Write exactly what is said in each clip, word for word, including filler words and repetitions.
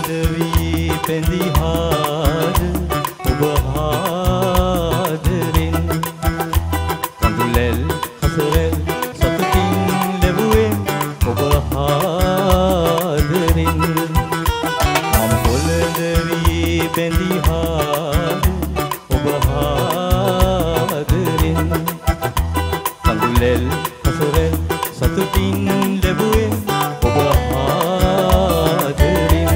වී පෙඳිහාද ඔබ ආදරෙන් කඳුලැල් හසරැල් සතුටින් ලැබුවෙන් ඔබ ආදරෙන් මම පොළද වී පෙඳිහාද ඔබ ආදරෙන් කඳුලැල් හසරැල් සතුටින් ලැබුවෙන් ඔබ ආදරෙන්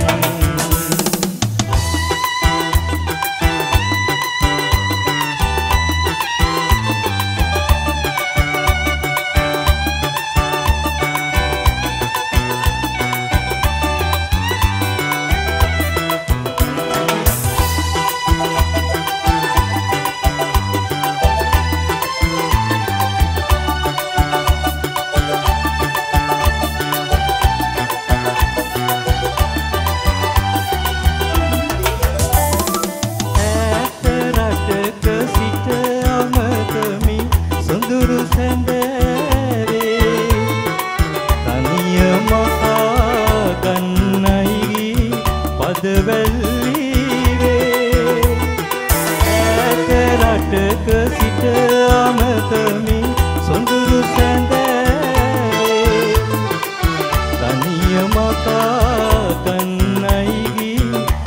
රටක සිට අමතමි සොඳුරු සැඳෑවේ තනිය මකා ගන්නයි ගී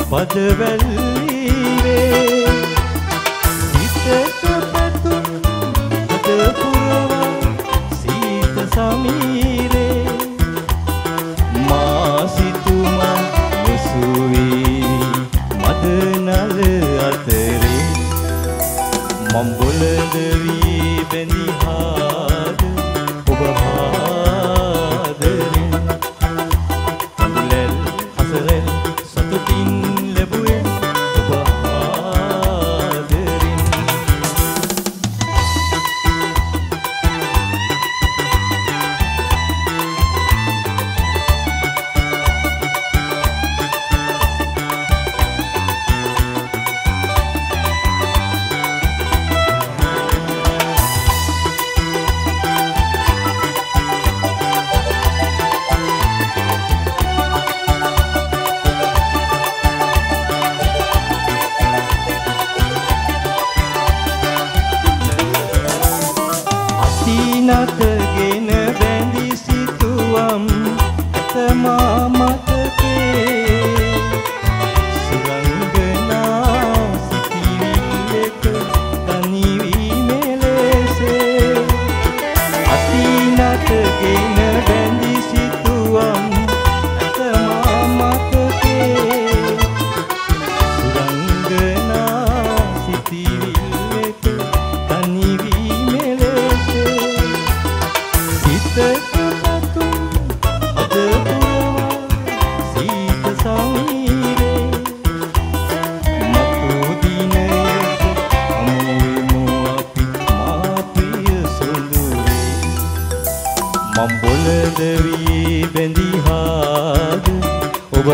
පදවැල්ලීවේ සිතට පැතුම් අද පුරවා සීත සමීරේ මා සිතුමා මුසුවී මදනල අතරේ මම් බොළඳ වී බැඳිහාද ඔබ ආදරෙන් කඳුලැල් හසරැල් සතුටින් ලැබුවෙන් ඔබ ආදරෙන් නටගෙන බැඳි සිතුවම් තමා මතකේ සුරංගනා සිටිවිල්ලක තනිවීමේ ලෙසේ අති නටගෙන බැඳි සිතුවම් තමා මතකේ සුරංගනා සිටිවිල්ලක තනිවීමේ ලෙසේ සිතට පැතුම් අද පුරවා සීත සමීරේ මතු දිනයක හමුවෙමු අපි මා ප්‍රිය සොඳුරේ මම් බොළඳ වී බැඳිහාද ඔබ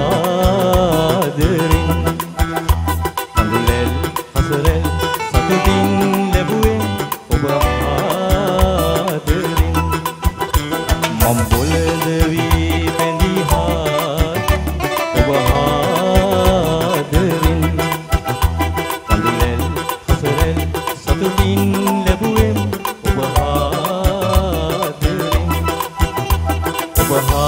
ආදරෙන් කඳුලැල් හසරැල් සතුටින් ලැබුවෙන් ඔබ ආදරෙන් මම් බොළඳ වී බැඳිහාද ඔබ ආදරෙන් කඳුලැල් හසරැල් සතුටින් ලැබුවෙන් ඔබ ආදරෙන් ඔබ